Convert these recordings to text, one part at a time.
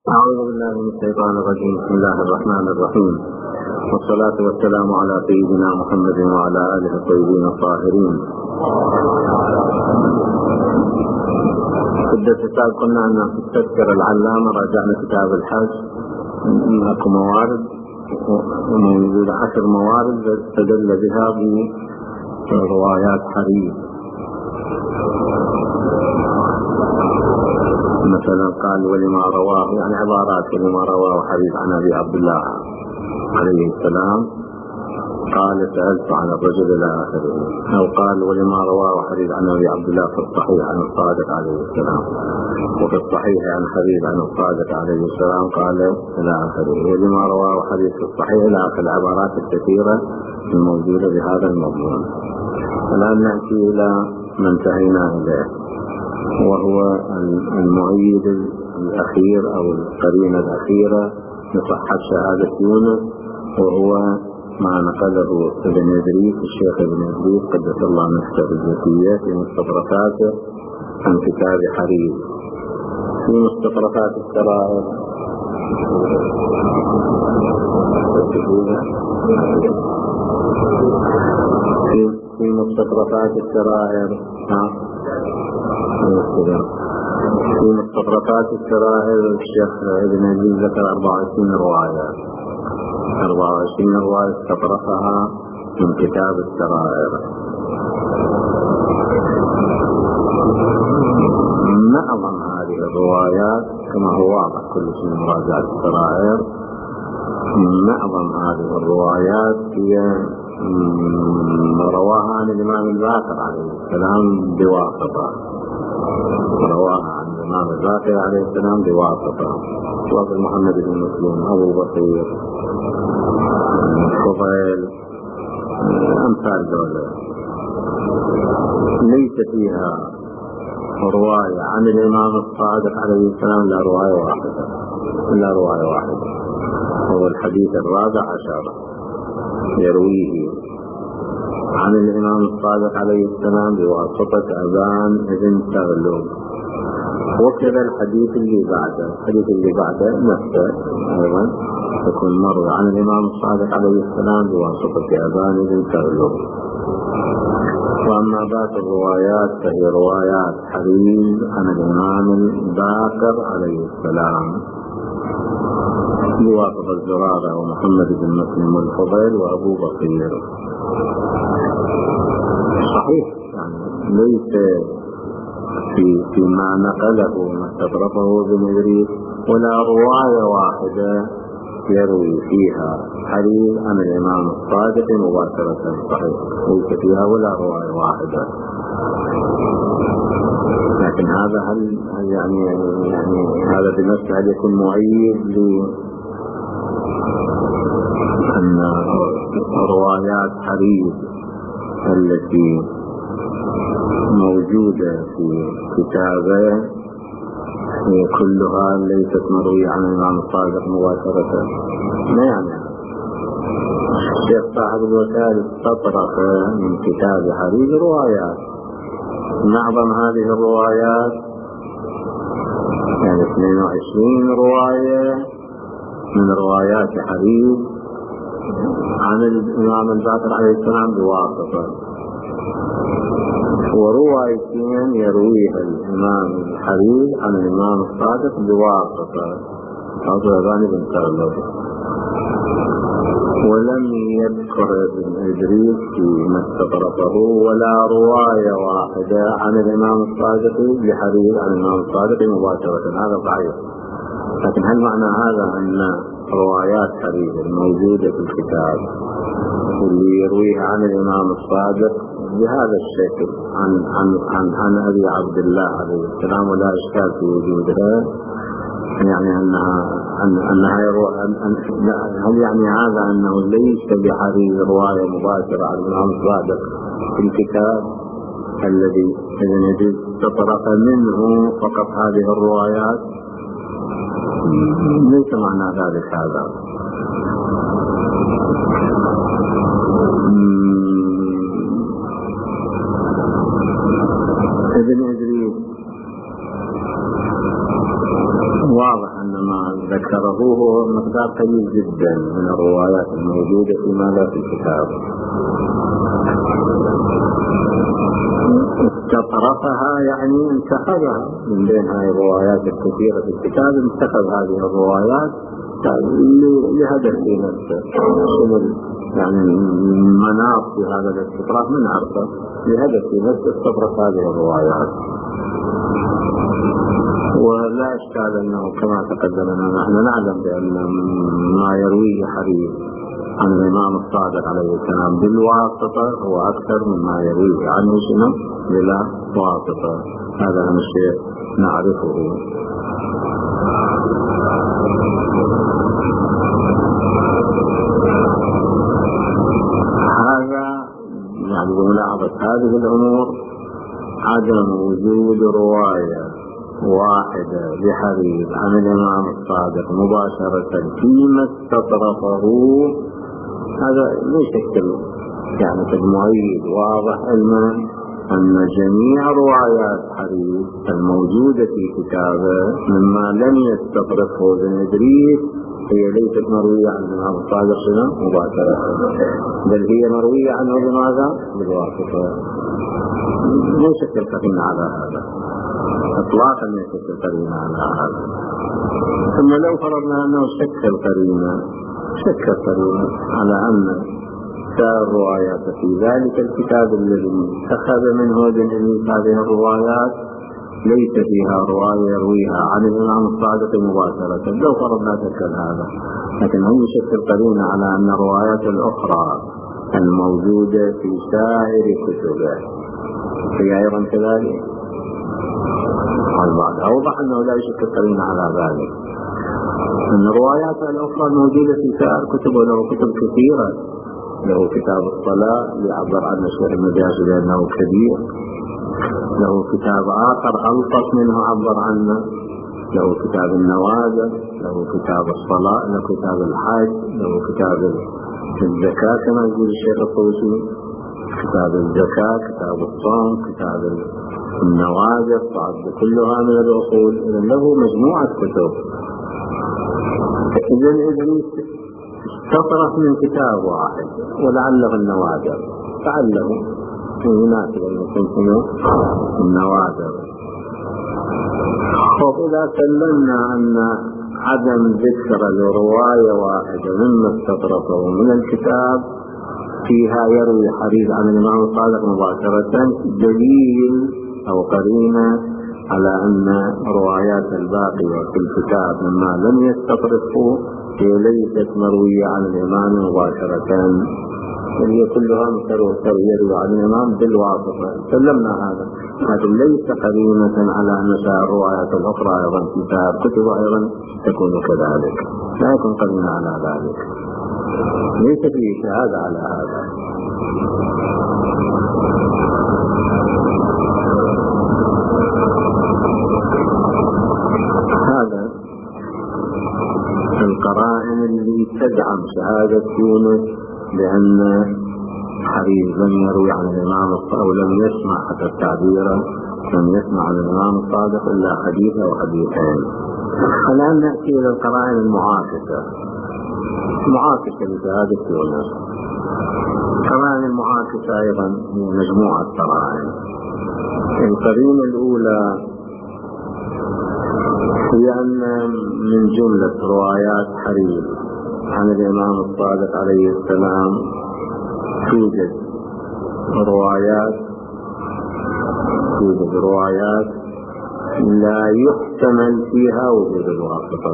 أعوذ بالله من الشيطان الرجيم. بسم الله الرحمن الرحيم، والصلاة والسلام على سيدنا محمد وعلى آله الطيبين الطاهرين. الدرس قلنا أن في التذكرة العلامة راجعنا كتاب الحج، أكو موارد وموجود 10 موارد استدل بها بروايات حريز. مثلا قال ولما رواه، يعني عبارات ولما رواه حديث عن أبي عبد الله عليه السلام قال سألت عن الرجل إلى آخره، أو قال ولما رواه حديث عن أبي عبد الله في الصحيح عن الصادق عليه السلام، وفي الصحيح عن حديث عن الصادق عليه السلام قال إلى آخره، ولما رواه حديث في الصحيح إلى آخر العبارات الكثيرة الموجودة بهذا المضمون. الآن نأتي إلى ما انتهينا إليه، وهو المؤيد الأخير أو القرينة الأخيرة لصحة شهادة يونس، وهو ما نقله ابن إدريس الشيخ ابن إدريس قدس الله نفسه الزكية في مستطرفاته عن كتاب حريز. في مستطرفات السرائر في مستطرفات السرائر في مستطرفات السرائر الشيخ ابن إدريس ذكر 24 رواية استطرفها من كتاب السرائر. معظم هذه الروايات كما هو واضح كل شيء من مراجعة السرائر، معظم هذه الروايات هي رواها عن الإمام الباقر عليه السلام بواسطة، رواها عن الإمام الباقر عليه السلام بواسطة، وفي محمد بن مسلم، أبو بكر، الفضيل، أمثال دولة. ليس فيها رواية عن الإمام الصادق عليه السلام إلا رواية واحدة، هو الحديث 14 يرويه عن الإمام الصادق عليه السلام بواسطة أبان بن تغلب. وكذا الحديث اللي بعده نفسه أيضا يكون مروي عن الإمام الصادق عليه السلام بواسطة أبان بن تغلب. وأما باقي الروايات فهي روايات حريز عن الإمام الباقر عليه السلام بواسطة الزرارة ومحمد بن مسلم والفضيل وأبو بكر. صحيح، يعني ليس فيما نقله ما استطرفه ابن إدريس ولا رواية واحدة يروي فيها حديث عن الإمام الصادق مباشرة، صحيح ليس فيها ولا رواية واحدة. لكن هذا هل يعني هذا بنفسه هل يكون معيب لأن روايات حديث التي موجودة في كتابه كلها ليست مروية عن الإمام الصادق مباشرة؟ ما يعني الشيخ صاحب الوسائل استطرق من كتاب حريز روايات، معظم هذه الروايات يعني 22 رواية من روايات حريز عن الإمام الباقر عليه السلام بواسطة، وروايتين يرويها الإمام الحريز عن الإمام الصادق بواسطة أبان بن تغلب. ولم يذكر ابن إدريس فيما استطرفه ولا رواية واحدة عن الإمام الصادق بحريز عن الإمام الصادق مباشرة، هذا ضعيف. لكن هل معنى هذا أن روايات حريز الموجودة في الكتاب واللي يرويها عن الإمام الصادق بهذا الشكل عن أبي عبد الله عليه السلام ولا إشكال في وجودها، يعني أنها هل يعني هذا أنه ليس بحريز رواية مباشرة عن الإمام الصادق في الكتاب الذي استطرق منه فقط هذه الروايات؟ ليس معنى ذلك هذا. ابن إدريس واضح أن ما ذكره هو مقدار قليل جدا من الروايات الموجودة في الكتاب. استطرفها يعني انتخبها من بين هذه الروايات الكثيرة في الكتاب، انتخب هذه الروايات لهدف في نفسه. يعني المناط في هذا الاستطراف من عرفه لهدف في نفسه استطرف هذه الروايات. ولا إشكال أنه كما تقدم نحن نعلم بأن ما يرويه حديث عن الإمام الصادق عليه السلام بالواسطة هو أكثر مما يرويه عنه شنو بلا واسطة. هذا هم الشيء نعرفه. هذا يعني بملاحظة هذه الأمور عدم وجود رواية واحدة لحديث عن الإمام الصادق مباشرة فيما استطرفه، هذا يشكل يعني مؤيد واضح علما أن جميع روايات حديث الموجودة في كتابه مما لم يستطرفه ابن إدريس هي ليست مروية عن الإمام الصادق مباشرة، بل هي مروية عنه بماذا؟ بالواسطة. لا يشكل قرينة على هذا اطلاقا، لا يشكل قرينة على هذا. ثم لو فرضنا انه شكل قرينة على ان الروايات في ذلك الكتاب الذي اتخذ منه ابن إدريس هذه الروايات ليس فيها رواية يرويها عن الإمام الصادق مباشرة، لو فرضنا شكل هذا، لكن هم يشكل قرينة على ان الروايات الاخرى الموجودة في سائر كتبه هي ايضا كذلك. البعض أوضح أنه لا يشكل قرينة على ذلك، أن الروايات الأخرى الموجودة في سائر كتب، وله كتب كثيرة، له كتاب الصلاة يعبر عن الشيخ المجاشي لأنه كبير، له كتاب آخر ألطف منه عبر عنه، له كتاب النوازل، له كتاب الصلاة، له كتاب الحج، له كتاب الزكاة كما يقول الشيخ الطوسي، كتاب الزكاة، كتاب الصوم، كتاب النوازل، تعد كلها من الأصول. إذن له مجموعة كتب. إذن إدريس استطرف من كتاب واحد ولعله النوازل، لعله يناسب أن يكون النوازل. إذا سلمنا أن عدم ذكر لرواية واحدة مما استطرفه من الكتاب فيها يروي حديث عن الإمام الصادق مباشرة دليل أو قرينة على أن روايات الباقية في الكتاب مما لم يستطرفه هي ليست مروية عن الإمام مباشرة، هي كلها يروي عن الإمام بالواسطة. سلمنا هذا، لكن ليس قرينة على أن الروايات الأخرى أيضا في كتب أيضا تكون كذلك، لا يكون قرينة على ذلك، ليس فيه شهادة على هذا. هذا القرائن اللي تدعم شهادة يونس بأن حديث لم يروي عن الإمام أو لم يسمع حتى التعبير لم يسمع عن الإمام الصادق إلا حديث أو حديثين. الآن نأتي إلى القرائن المعاكسة لشهادة يونس. القرائن المعاكسة أيضا هي مجموعة قرائن. القرينة الأولى هي أن من جملة روايات حديث عن الإمام الصادق عليه السلام توجد روايات لا يحتمل فيها وجود الواسطة،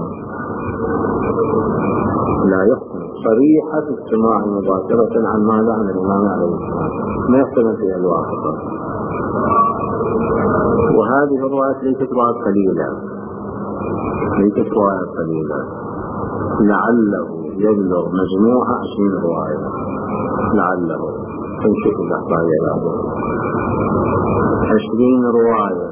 لا يحتمل صريحة السماع مباشرة عن ماذا عن الإمام عليه السلام، ما يحتمل فيها الواسطة. وهذه الروايات ليست روايات قليلة، لعله يبلغ مجموعة 20 رواية، لعله تنشف الأحباب يلعبه 20 رواية.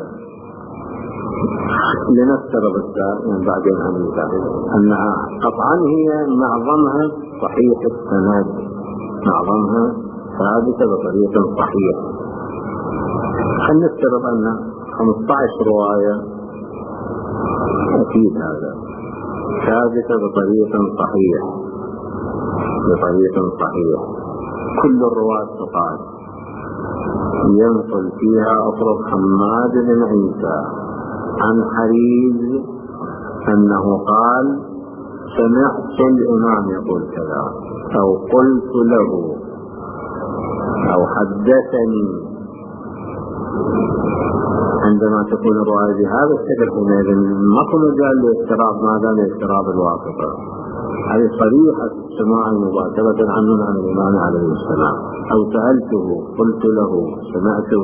لنفترض بعدين أنها قطعا هي معظمها صحيح السند، معظمها ثابتة بطريقة صحيحة. نفترض أن 15 رواية أكيد هذا ثابتة بطريق صحيح كل الرواة ثقات. ينقل فيها أطرف حماد بن عيسى عن حريز أنه قال سمعت الإمام يقول كذا، أو قلت له، أو حدثني. عندما تكون الرواية بهذا الشكل حينئذ ماكو مجال لاضطراب، ماذا لاضطراب الواسطة. هذه صريحة السماع مباشرة عنه عن الإمام عليه السلام. أو سألته، قلت له، سمعته.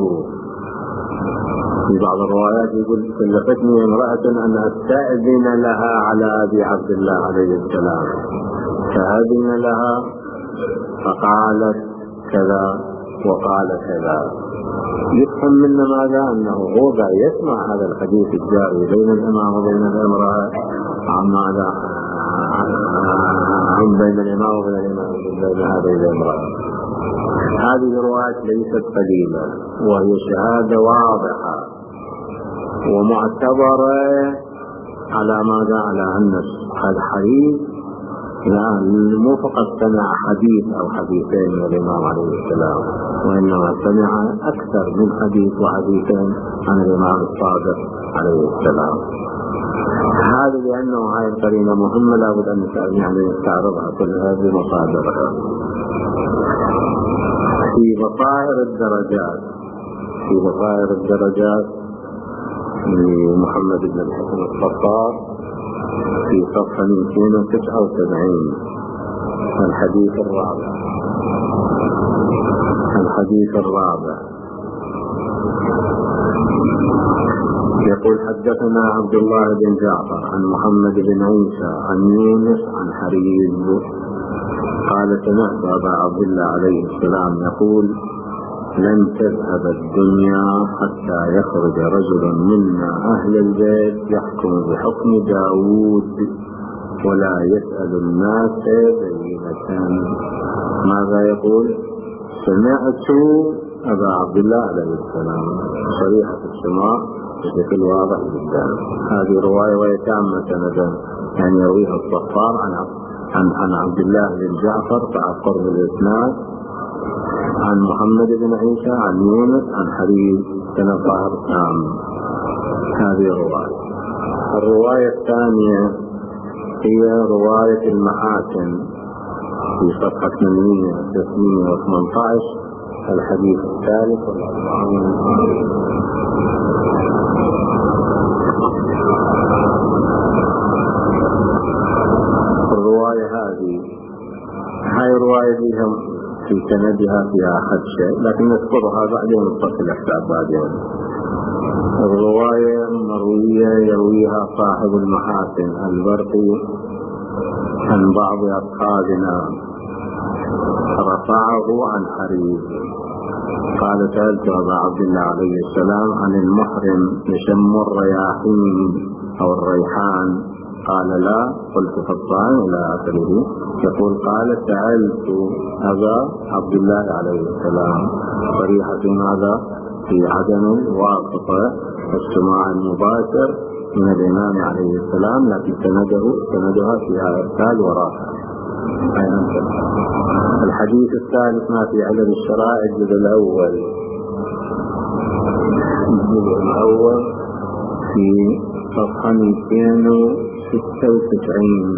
في بعض الروايات يقول كلفتني امرأة أن أستأذن لها على أبي عبد الله عليه السلام، فأذن لها فقالت كذا وقال كذا. يفهم منا ماذا؟ أنه هو يسمع هذا الحديث الجاري بين الإمام وبين الامرأة، عن ماذا؟ بين الإمام وبين الإمام بين هذه الامرأة. هذه الروايات ليست قليلة، وهي شهادة واضحة ومعتبرة على ماذا؟ على أن هذا حديث مو فقط سمع حديث أو حديثين من الإمام عليه السلام، وإنما سمع أكثر من حديث وحديثين عن الإمام الصادق عليه السلام. هذا لأنه هذه القرينة مهمة لابد أن نستعرضها كلها بمصادرها. في بصائر الدرجات لمحمد بن الحسن الخطاب في صفحة 279 الحديث الرابع يقول حدثنا عبد الله بن جعفر عن محمد بن عيسى عن يونس عن حريز قال سمعت أبا عبد الله عليه السلام يقول لن تذهب الدنيا حتى يخرج رجل منا أهل البيت يحكم بحكم داود ولا يسأل الناس بينة. ماذا يقول؟ سمعت أبا عبد الله عليه السلام، صريحة السماع بشكل واضح جدا. هذه رواية ويتامة سندا، يعني يرويها الصفار عن عبد الله بن جعفر تعقر بالإسناد عن محمد بن عيسى عن يونس عن حريز سنة ظاهر تام. هذه رواية. الرواية الثانية هي رواية المحاكم في صفحة 818 الحديث الثالث والأربعين. الرواية هاي رواية بها في سندها فيها خدشة، لكن نذكرها بعدين نتصل الحساب بعدين. الرواية مروية يرويها صاحب المحاسن البرقي عن بعض أصحابنا رفعه عن حريز قال سألت أبا عبد الله عليه السلام عن المحرم يشم الرياحين أو الريحان قال لا، قلت فالصائم إلى آخره. يقول قال سألت أبا عبد الله عليه السلام، صريحة ماذا؟ في عدم الواسطة والسماع المباشر من الإمام عليه السلام، لكن سندها فيها إرسال ورافع. الحديث الثالث ما في علم الشرائع الجزء الأول في صفحة 296.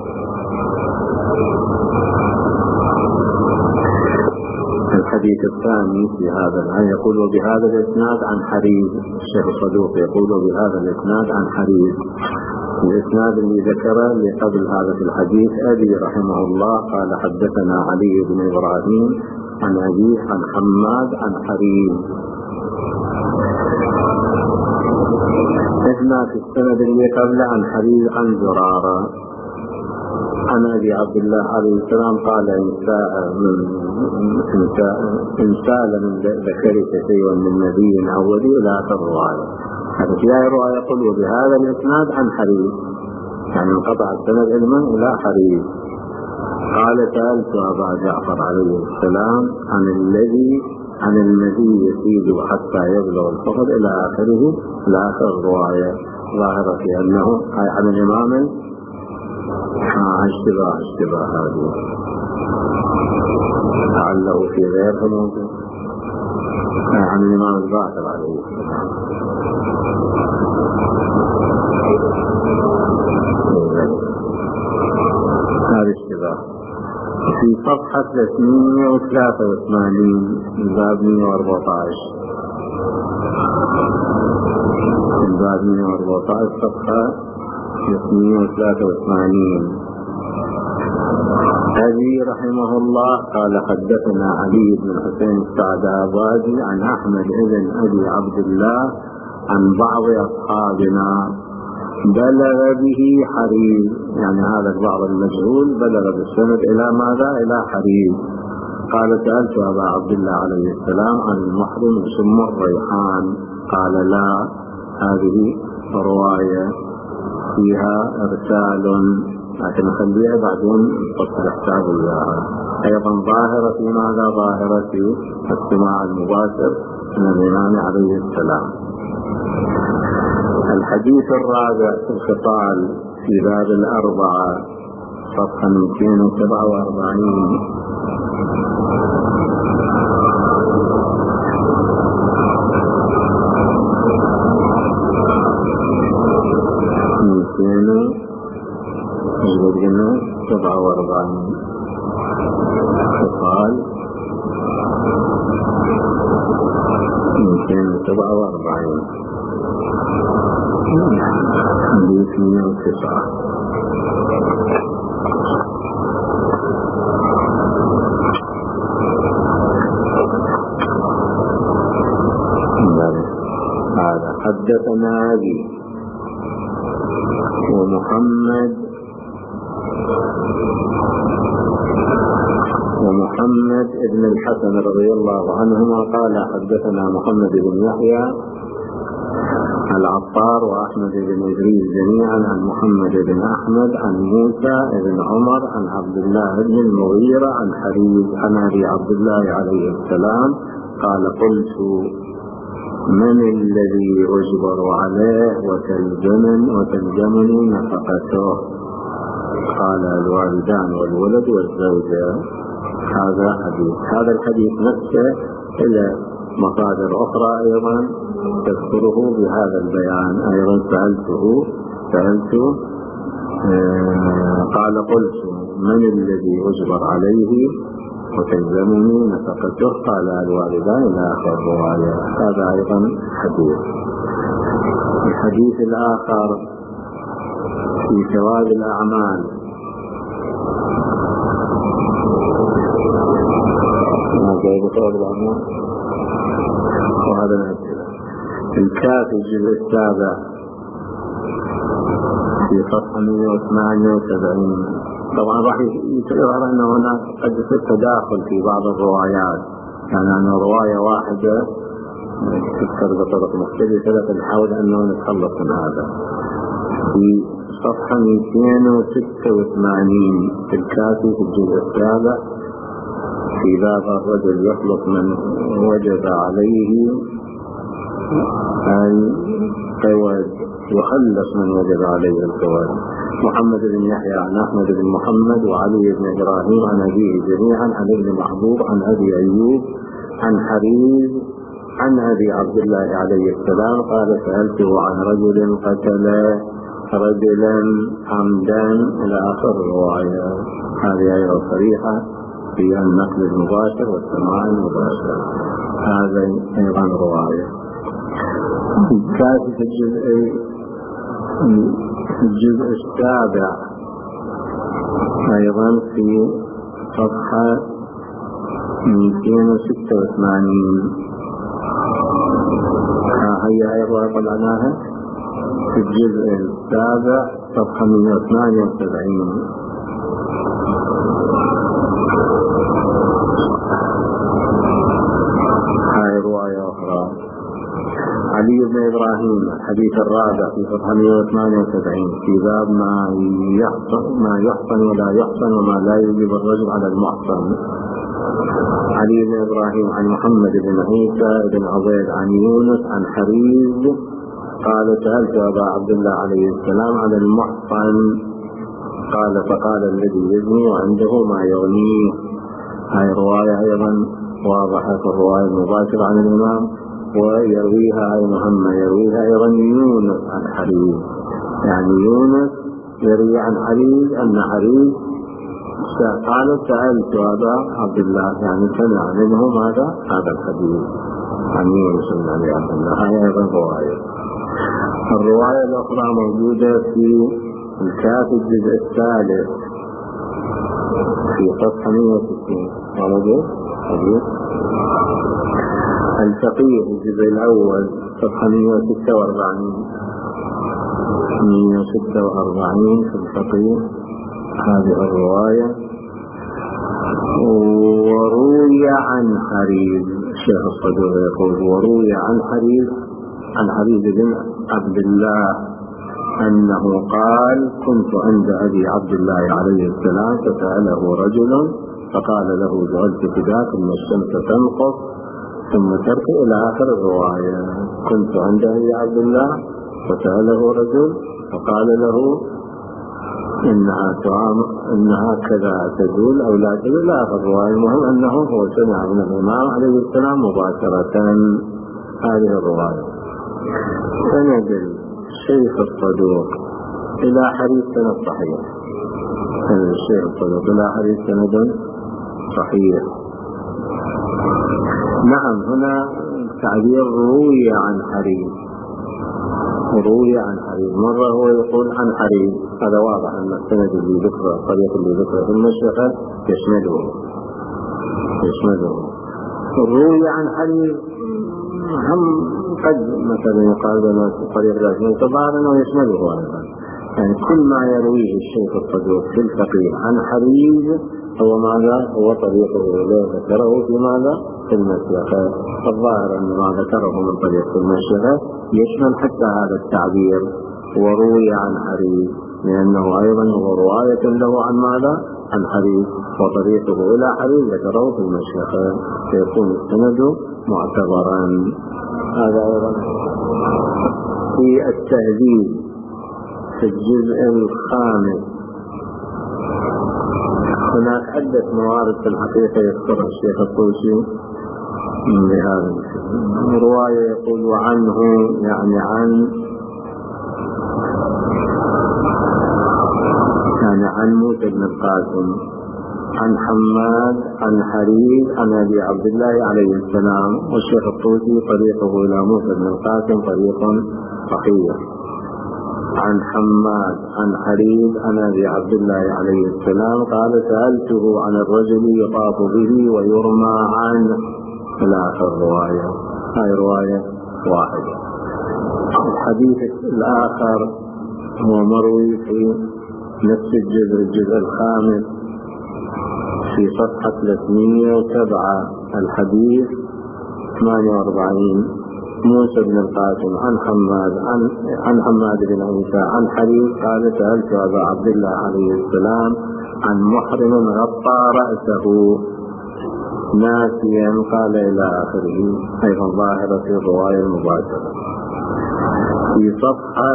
الحديث الثاني في هذا يقول بهذا الإسناد عن حريز، الشيخ الصدوق يقول بهذا الإسناد عن حريز. الإسناد اللي ذكره قبل هذا في الحديث أبي رحمه الله قال حدثنا علي بن إبراهيم عن أبيه عن حماد عن حريز. إحنا في السند اللي قبله عن حريز عن زرارة عن أبي عبد الله عليه السلام قال إن سال من ذكرك شيئا من نبي أولي إلى آخر الرواية. هذا في رواية يقول بهذا الإسناد عن حريز، يعني انقطع السند علما إلى حريز. قال سألت أبا جعفر عليه السلام عن الذي يزيد حتى يبلغ الفقد إلى آخره إلى آخر الرواية، ظاهرة في أنه عن الإمام اشتباه هذه لعله في غيرها موجود عن الإمام الباقر عليه السلام. هذا اشتباه. في صفحة 383 باب 114 صفحة 383 أبي رحمه الله قال حدثنا علي بن الحسين السعدابادي عن أحمد بن أبي عبد الله عن بعض أصحابنا بلغ به حريز، يعني هذا البعض المجهول بلغ بالسند إلى ماذا؟ إلى حريز. قال سألت أبا عبد الله عليه السلام عن المحرم يسمى الريحان، قال لا، هذه رواية فيها إرسال، لكن خليها بعدين نفصل احتاج إياها. أيضا ظاهرة في ماذا؟ ظاهرة في السماع المباشر من الإمام عليه السلام. الحديث الرابع في الخصال في باب الأربعة صفحة 247 خصال 247 حديث 109. هذا حدثنا أبي ومحمد بن الحسن رضي الله عنهما قال حدثنا محمد بن يحيى العطار وأحمد بن إدريس جميعا عن محمد بن أحمد عن موسى بن عمر عن عبد الله بن المغيرة عن حريز عن أبي عبد الله عليه السلام قال قلت من الذي أجبر عليه وتلزمني نفقته؟ قال الوالدان والولد والزوجة. هذا حديث. هذا الحديث نفسه إلى مصادر أخرى أيضا تذكره بهذا البيان. أيضا سألته قال قلت من الذي أجبر عليه وتلزمني نفقته؟ قال الوالدان إلى آخر الرواية. هذا أيضا حديث. الحديث الآخر في ثواب الأعمال وهذا الأمثلة. الكافي الجزء السابع في صفحة 178. طبعا راح يتظهر أن هناك قد يصير تداخل في بعض الروايات، يعني أن رواية واحدة تذكر بطرق مختلفة، فنحاول أنه نتخلص من هذا. في صفحة 286 في الكافي في الجزء السابع في باب الرجل يخلص من وجب عليه القواد يخلص من وجب عليه القواد. محمد بن يحيى عن أحمد بن محمد وعلي بن إبراهيم عن أبيه جميعا عن ابن محبوب عن أبي أيوب عن حريز عن أبي عبد الله عليه السلام قال سألته عن رجل قتل رجلا عمدا إلى آخر الرواية. هذه أيضا صريحة في النقل المباشر والسماع المباشر. هذا أيضا رواية. كاتب الجزء السابع أيضا في صفحة 286. هي أيضا طلعناها في الجزء السابع صفحة 178. هاي رواية أخرى. علي بن إبراهيم الحديث الرابع في صفحة 178 في باب ما يحصن ولا يحصن وما لا يجب الرجل على المحصن. علي بن إبراهيم عن محمد بن عيسى بن عبيد عن يونس عن حريز قال سألت أبا عبد الله عليه السلام عن المحصن قال فقال الذي يزني وعنده ما يغنيه. هاي رواية أيضا واضحة في الرواية المباشرة عن الإمام، ويرويها يرويها أيضا يونس عن حريز، يعني يونس يروي عن حريز أن حريز قال سألت أبا عبد الله، يعني سمع منه هذا الحديث عن يونس بن أبي عبد الله. هاي أيضا رواية. الرواية الأخرى موجودة في الكافي الجزء الثالث في صفحة 160. الفقيه الجزء الأول صفحة 146 في الفقيه هذه الرواية. وروي عن حريز، الشيخ الصدوق يقول وروي عن حريز بن عبد الله أنه قال كنت عند أبي عبد الله عليه السلام فسأله رجل فقال له جعلت فداك ثم الشمس تنقص ثم تركي إلى آخر الرواية. كنت عند أبي عبد الله فسأله رجل فقال له إنها كذا تزول أو لا تزول إلى آخر الرواية. المهم أنه هو سمع من الإمام عليه السلام مباشرة هذه الرواية. سند الشيخ الصدوق إلى حديث سند صحيح، الشيخ الصدوق إلى حديث سند صحيح. نعم، هنا تعبير روي عن حريز، مرة هو يقول عن حريز، هذا واضح أن السند اللي ذكره الطريق اللي ذكره في المشيخة يشمله. روي عن حريز هم قد مثلا يقال بنا طريق ذات طبعا أنه يشمله أيضا، يعني كل ما يرويه الشيخ الصدوق في الفقيه عن حريز هو ماذا؟ هو طريقه لا ذكره في ماذا؟ في المشيخة. الظاهر أن ما ذكره من طريق المشيخة يشمل حتى هذا التعبير وروي عن حريز، لأنه أيضا هو رواية له عن ماذا؟ عن حريز، وطريقه إلى حريز ذكره في المشيخة، فيكون السند معتبرا. هذا أيضا في التهذيب في الجزء الخامس. هناك عدة موارد في الحقيقة يذكرها الشيخ الطوسي بهذا رواية يقول وعنه، يعني عن موسى بن القاسم عن حماد عن حريز عن أبي عبد الله عليه السلام. والشيخ الطوسي طريقه إلى موسى بن القاسم طريق صحيح. عن حماد عن حريز عن أبي عبد الله عليه السلام قال سألته عن الرجل يطاف به ويرمى عنه إلى آخر الرواية. هاي رواية واحدة. الحديث الآخر هو مروي في نفس الجزء الخامس في صفحة 307 الحديث 48. موسى بن القاسم عن حماد بن عيسى عن حريز قال سألت أبا عبد الله عليه السلام عن محرم غطى رأسه ناسيا قال إلى آخره، أيضا ظاهرة في الرواية المباشرة. في صفحة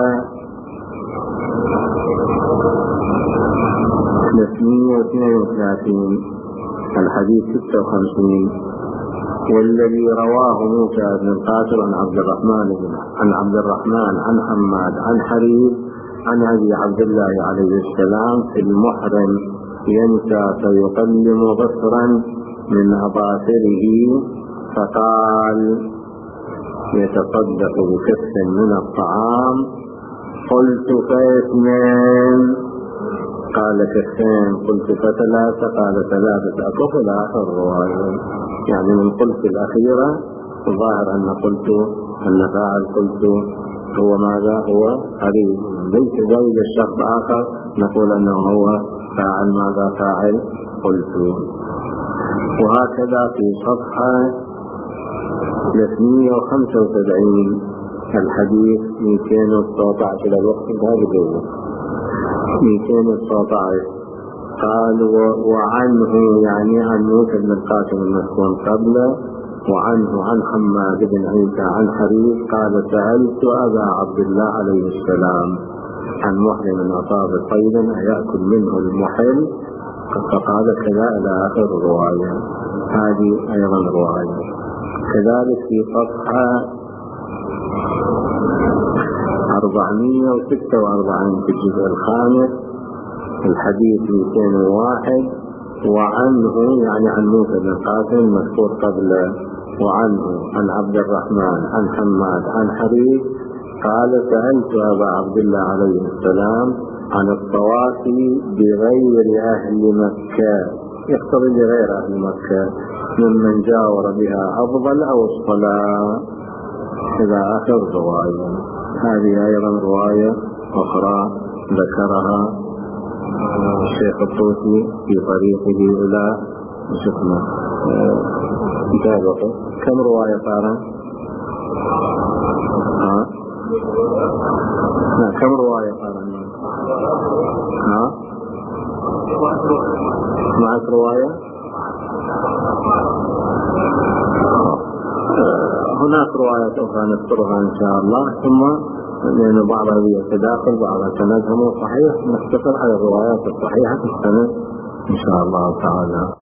332 الحديث 56 والذي رواه موسى بن القاسم عن عبد الرحمن عن حماد عن حريز عن أبي عبد الله عليه السلام في المحرم ينسى فيقلم ظفرا من أظافره فقال يتصدق بكف من الطعام. قلت فاثنين قال كفين، قلت فثلاثة قال ثلاثة أكف إلى آخر الرواية. يعني من قلت الأخيرة الظاهر أن فاعل قلت هو ماذا؟ هو حريز، ليس زي الشخص آخر نقول أنه هو فاعل ماذا؟ فاعل قلت. وهكذا في صفحة 375 الحديث 219 إلى الوقت هذا 219 قال وعنه، يعني عن موسى بن القاسم المذكور قبله، وعنه عن حماد بن عيسى عن حريز قال سألت أبا عبد الله عليه السلام عن محرم أصاب صيدا أيأكل منه المحل، فقال كذا إلى آخر الرواية. هذه أيضا رواية. كذلك في صفحة 446 في الجزء الخامس الحديث 201: وعنه يعني عن موسى بن قاسم المذكور قبله، وعنه عن عبد الرحمن عن حماد عن حريث قال: سألت أبا عبد الله عليه السلام عن الطواف بغير أهل مكة، يقتضي بغير أهل مكة، ممن جاور بها أفضل أو الصلاة، إلى آخر رواية. هذه أيضا رواية أخرى ذكرها الشيخ الطوسي في طريقه إلى شكمة. كم رواية صار؟ كم رواية صار؟ 12 رواية. هناك روايات أخرى نذكرها إن شاء الله، ثم لأن بعضها يتداخل بعضها سندها صحيح، نختصر على الروايات الصحيحة في السند إن شاء الله تعالى.